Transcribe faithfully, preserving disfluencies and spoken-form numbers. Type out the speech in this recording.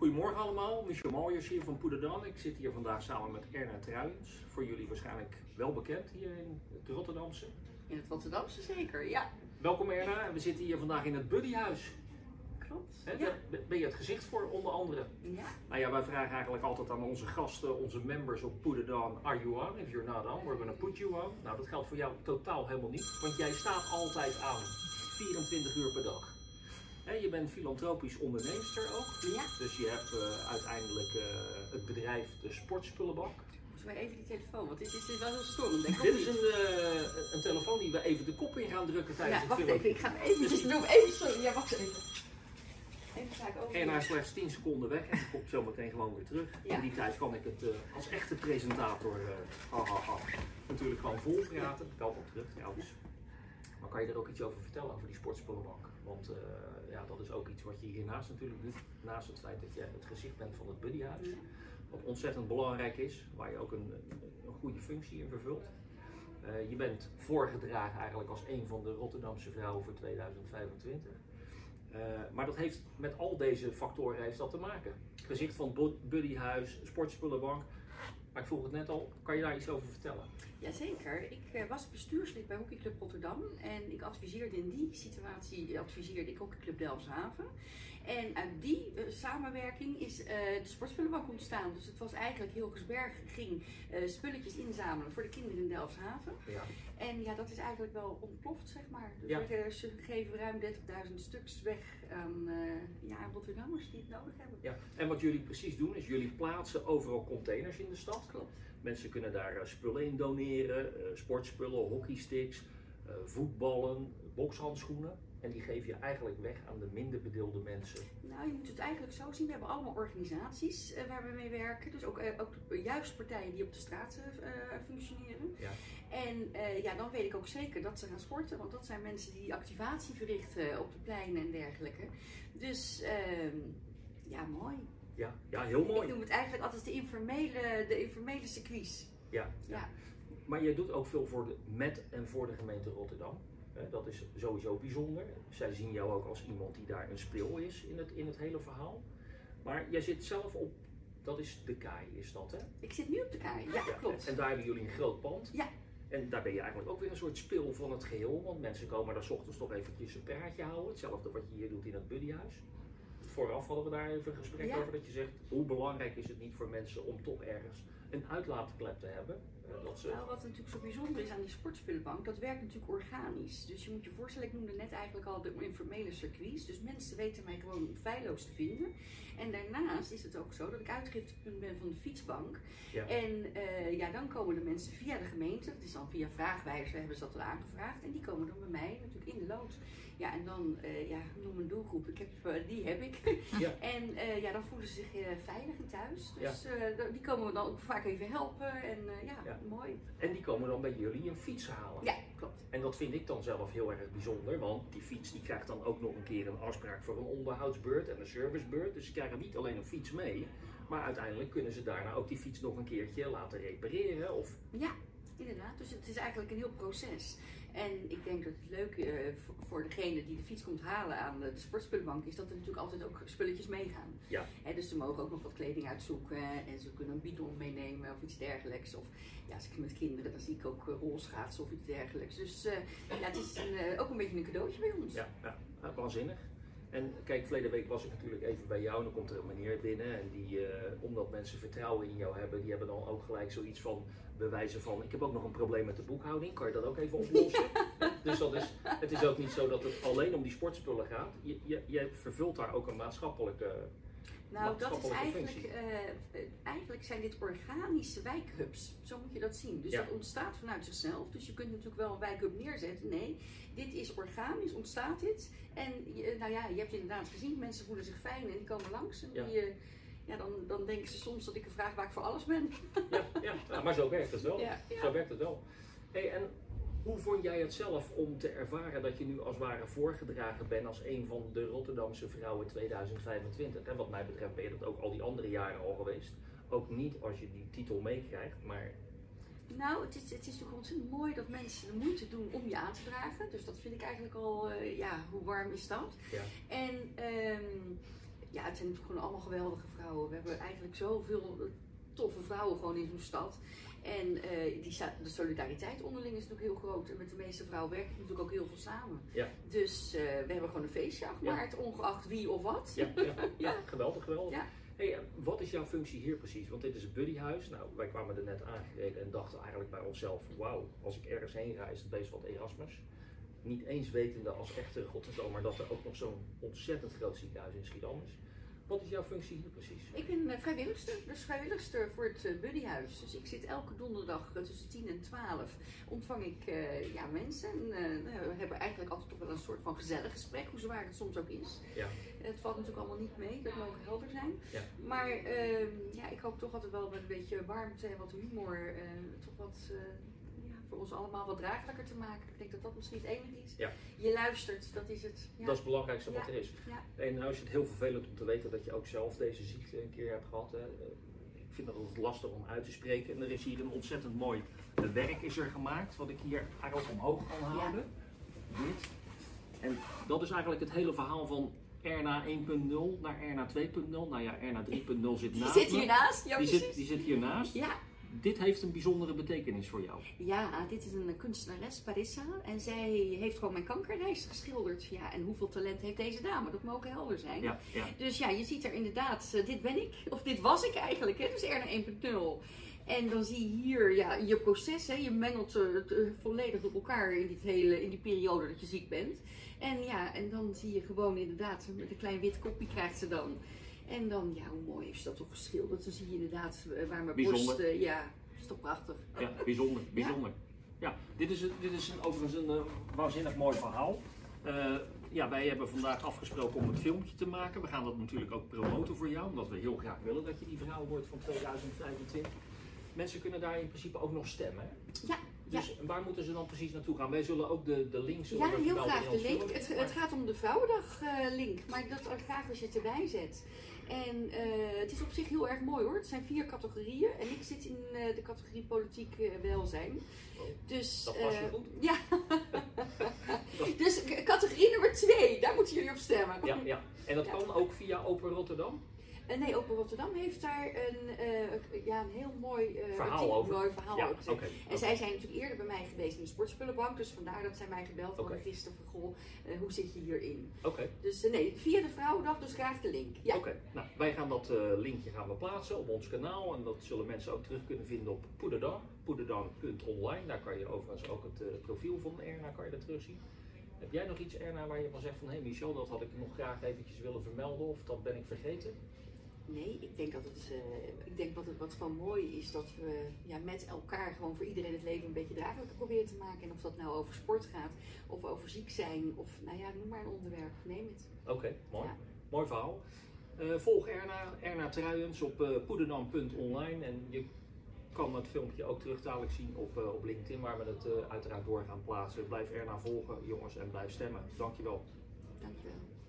Goedemorgen allemaal, Michel Mooijers hier van Poederdam. Ik zit hier vandaag samen met Erna Truijens. Voor jullie waarschijnlijk wel bekend hier in het Rotterdamse. In het Rotterdamse zeker, ja. Welkom Erna, we zitten hier vandaag in het Buddyhuis. Klopt. He, Ja. Daar ben je het gezicht voor, onder andere. Ja. Nou ja, wij vragen eigenlijk altijd aan onze gasten, onze members op Poederdam: are you on? If you're not on, we're gonna put you on. Nou, dat geldt voor jou totaal helemaal niet, want jij staat altijd aan. vierentwintig uur per dag. He, je bent filantropisch onderneemster ook. Ja. Dus je hebt uh, uiteindelijk uh, het bedrijf De Sportspullenbank. Moeten wij even die telefoon, want dit is, dit is wel heel stormend. Denk ik. Dit is een, uh, een telefoon die we even de kop in gaan drukken tijdens Ja, het wacht filmpje. even, ik ga hem eventjes doen. Even, sorry, ja, wacht even. Even ga ik over. En na slechts tien seconden weg en ik kom zo meteen gewoon weer terug. Ja. In die tijd kan ik het uh, als echte presentator uh, ha, ha, ha, natuurlijk gewoon vol praten. Ik kan ook terug trouwens. Maar kan je er ook iets over vertellen, over die Sportspullenbank? Want uh, ja, dat is ook iets wat je hiernaast natuurlijk doet. Naast het feit dat je het gezicht bent van het Buddyhuis. Ja. Wat ontzettend belangrijk is, waar je ook een, een, een goede functie in vervult. Uh, je bent voorgedragen eigenlijk als een van de Rotterdamse vrouwen voor tweeduizend vijfentwintig. Uh, maar dat heeft met al deze factoren heeft dat te maken. Gezicht van het Buddyhuis, Sportspullenbank. Maar ik vroeg het net al, kan je daar iets over vertellen? Jazeker, ik uh, was bestuurslid bij Hockeyclub Rotterdam en ik adviseerde in die situatie, adviseerde ik Hockeyclub Delfshaven. En uit die uh, samenwerking is uh, de Sportspullenbank ontstaan. Dus het was eigenlijk Hilgersberg ging uh, spulletjes inzamelen voor de kinderen in Delfshaven. Ja. En ja, dat is eigenlijk wel ontploft, zeg maar. Dus Ja. we ze geven ruim dertigduizend stuks weg aan, uh, ja, aan Rotterdammers die het nodig hebben. Ja. En wat jullie precies doen, is jullie plaatsen overal containers in de stad. Klopt. Mensen kunnen daar uh, spullen in doneren, uh, sportspullen, hockeysticks, uh, voetballen, bokshandschoenen. En die geef je eigenlijk weg aan de minder bedeelde mensen. Nou, je moet het eigenlijk zo zien. We hebben allemaal organisaties uh, waar we mee werken. Dus ook, uh, ook de, juist partijen die op de straat uh, functioneren. Ja. En uh, ja, dan weet ik ook zeker dat ze gaan sporten. Want dat zijn mensen die activatie verrichten op de pleinen en dergelijke. Dus uh, ja, mooi. Ja, ja, heel mooi. Ik noem het eigenlijk altijd de informele, de informele circuits. Ja, ja. Ja. Maar je doet ook veel voor de, met en voor de gemeente Rotterdam. Dat is sowieso bijzonder. Zij zien jou ook als iemand die daar een speel is in het, in het hele verhaal. Maar jij zit zelf op, dat is de kaai, is dat hè? Ik zit nu op de kaai, ja, Ja, klopt. En daar hebben jullie een groot pand. Ja. En daar ben je eigenlijk ook weer een soort speel van het geheel. Want mensen komen daar 's ochtends toch eventjes een praatje houden. Hetzelfde wat je hier doet in het Buddyhuis. Vooraf hadden we daar even een gesprek Ja. over dat je zegt, hoe belangrijk is het niet voor mensen om toch ergens een uitlaatklep te hebben. Dat ze... Nou, wat natuurlijk zo bijzonder is aan die sportspullenbank, dat werkt natuurlijk organisch. Dus je moet je voorstellen, ik noemde net eigenlijk al de informele circuits. Dus mensen weten mij gewoon feilloos te vinden. En daarnaast is het ook zo dat ik uitgiftepunt ben van de fietsbank. Ja. En uh, ja, dan komen de mensen via de gemeente, het is dan via vraagwijzer hebben ze dat al aangevraagd. En die komen dan bij mij natuurlijk in de lood. Ja, en dan, uh, ja, noem een doelgroep, ik heb, uh, die heb ik. Ja. En uh, ja, dan voelen ze zich uh, veilig in thuis. Dus Ja. uh, die komen we dan ook vaak even helpen. En uh, ja, Ja. mooi. En die komen dan bij jullie een fiets halen. Ja, klopt. En dat vind ik dan zelf heel erg bijzonder, want die fiets die krijgt dan ook nog een keer een afspraak voor een onderhoudsbeurt en een servicebeurt. Dus ze krijgen niet alleen een fiets mee, maar uiteindelijk kunnen ze daarna ook die fiets nog een keertje laten repareren. Of... Ja, inderdaad. Dus het is eigenlijk een heel proces. En ik denk dat het leuke uh, voor degene die de fiets komt halen aan de, de sportspullenbank is dat er natuurlijk altijd ook spulletjes meegaan. Ja. He, dus ze mogen ook nog wat kleding uitzoeken en ze kunnen een bidon meenemen of iets dergelijks. Of ja, als ik met kinderen, dan zie ik ook uh, rolschaatsen of iets dergelijks. Dus uh, ja, het is een, uh, ook een beetje een cadeautje bij ons. Ja, ja, ja, waanzinnig. En kijk, verleden week was ik natuurlijk even bij jou en dan komt er een meneer binnen en die, uh, omdat mensen vertrouwen in jou hebben, die hebben dan ook gelijk zoiets van bewijzen van, ik heb ook nog een probleem met de boekhouding, kan je dat ook even oplossen? Ja. Dus dat is, het is ook niet zo dat het alleen om die sportspullen gaat, je, je, je vervult daar ook een maatschappelijke Nou, dat is eigenlijk, functie. uh, eigenlijk zijn dit organische wijkhubs. Zo moet je dat zien. Dus Ja. dat ontstaat vanuit zichzelf. Dus je kunt natuurlijk wel een wijkhub neerzetten. Nee, dit is organisch, ontstaat dit. En je, nou ja, je hebt inderdaad gezien, mensen voelen zich fijn en die komen langs. En Ja. die, uh, ja, dan, dan denken ze soms dat ik een vraag waar ik voor alles ben. Ja, ja, ja, maar zo werkt het wel. Ja, ja. Zo werkt het wel. Hey, en hoe vond jij het zelf om te ervaren dat je nu als het ware voorgedragen bent als een van de Rotterdamse vrouwen tweeduizend vijfentwintig? En wat mij betreft ben je dat ook al die andere jaren al geweest. Ook niet als je die titel meekrijgt, maar... Nou, het is, het is natuurlijk ontzettend mooi dat mensen de moeite doen om je aan te dragen. Dus dat vind ik eigenlijk al, uh, ja, hoe warm is dat? Ja. En um, ja, het zijn natuurlijk gewoon allemaal geweldige vrouwen. We hebben eigenlijk zoveel toffe vrouwen gewoon in zo'n stad. En uh, die, de solidariteit onderling is natuurlijk heel groot. En met de meeste vrouwen werk ik natuurlijk ook heel veel samen. Ja. Dus uh, we hebben gewoon een feestje afgemaakt, ja. ongeacht wie of wat. Ja, ja, ja. ja. geweldig, geweldig. Ja. Hey, wat is jouw functie hier precies? Want dit is het buddyhuis. Nou, wij kwamen er net aangereden en dachten eigenlijk bij onszelf, wauw, als ik ergens heen ga is het best wat Erasmus. Niet eens wetende als echte Rotterdammer dat er ook nog zo'n ontzettend groot ziekenhuis in Schiedam is. Wat is jouw functie hier precies? Ik ben uh, vrijwilligster, dus vrijwilligster voor het uh, buddyhuis. Dus ik zit elke donderdag uh, tussen tien en twaalf ontvang ik uh, ja, mensen. En, uh, we hebben eigenlijk altijd toch wel een soort van gezellig gesprek, hoe zwaar het soms ook is. Ja. Het valt natuurlijk allemaal niet mee, dat mogen helder zijn. Ja. Maar uh, ja, ik hoop toch altijd wel met een beetje warmte en wat humor, uh, toch wat... Uh, voor ons allemaal wat draaglijker te maken. Ik denk dat dat misschien het enige is. Ja. Je luistert, dat is het. Ja. Dat is het belangrijkste wat ja. er is. Ja. En nou is het heel vervelend om te weten dat je ook zelf deze ziekte een keer hebt gehad. Hè. Ik vind dat altijd lastig om uit te spreken. En er is hier een ontzettend mooi werk is er gemaakt, wat ik hier eigenlijk omhoog kan houden. Ja. Dit. En dat is eigenlijk het hele verhaal van R N A één punt nul naar R N A twee punt nul. Nou ja, R N A drie punt nul zit naast. Die zit hiernaast. Ja, die, zit, die zit hiernaast. Ja. Dit heeft een bijzondere betekenis voor jou. Ja, dit is een kunstenares, Parissa. En zij heeft gewoon mijn kankerreis geschilderd. Ja, en hoeveel talent heeft deze dame? Dat mogen helder zijn. Ja, ja. Dus ja, je ziet er inderdaad, uh, dit ben ik. Of dit was ik eigenlijk, hè? Dus R N A één punt nul. En dan zie je hier ja, je proces, hè? Je mengelt het uh, volledig op elkaar in, dit hele, in die periode dat je ziek bent. En ja, en dan zie je gewoon inderdaad, met een klein wit kopje krijgt ze dan. En dan, ja, hoe mooi heeft ze dat toch geschilderd. Dan zie je inderdaad waar mijn borst, uh, ja, is toch prachtig. Ja, bijzonder, bijzonder. Ja, ja dit is, dit is een, overigens een uh, waanzinnig mooi verhaal. Uh, ja, wij hebben vandaag afgesproken om het filmpje te maken. We gaan dat natuurlijk ook promoten voor jou, omdat we heel graag willen dat je die vrouw wordt van tweeduizend vijfentwintig. Mensen kunnen daar in principe ook nog stemmen. Ja. Dus ja. Waar moeten ze dan precies naartoe gaan? Wij zullen ook de, de links... Ja, heel graag de link. Het, het gaat om de Vrouwendag uh, link, maar dat ook graag als je het erbij zet. En uh, het is op zich heel erg mooi hoor. Het zijn vier categorieën en ik zit in uh, de categorie politiek uh, welzijn. Oh, dus, dat past je uh, goed. Ja. Dus categorie nummer twee, daar moeten jullie op stemmen. Ja, ja. En dat ja. kan ook via Open Rotterdam? Uh, nee, Open Rotterdam heeft daar een, uh, ja, een heel mooi uh, verhaal artikel, over. Mooi verhaal ja, over gezegd. Okay, en okay. zij zijn natuurlijk eerder bij mij geweest in de sportspullenbank, dus vandaar dat zij mij gebeld hadden okay. gisteren van goh, uh, hoe zit je hierin? Okay. Dus uh, nee, via de Vrouwendag, dus graag de link. Ja. Oké, okay. Nou wij gaan dat uh, linkje gaan we plaatsen op ons kanaal en dat zullen mensen ook terug kunnen vinden op Poederdan, poederdan punt online. Daar kan je overigens ook het uh, profiel van R N A kan je daar terugzien. Heb jij nog iets, Erna, waar je van zegt van hé hey Michel, dat had ik nog graag eventjes willen vermelden of dat ben ik vergeten? Nee, ik denk dat het, uh, ik denk wat het wat van mooi is dat we ja, met elkaar gewoon voor iedereen het leven een beetje draaglijker proberen te maken. En of dat nou over sport gaat, of over ziek zijn, of nou ja, noem maar een onderwerp, neem het. Oké, okay, mooi. Ja. Mooi verhaal. Uh, volg Erna, Erna Truijens op uh, poederdan punt online en je kan het filmpje ook terug dadelijk zien op, uh, op LinkedIn waar we het uh, uiteraard door gaan plaatsen. Blijf Erna volgen jongens en blijf stemmen. Dankjewel. Dankjewel.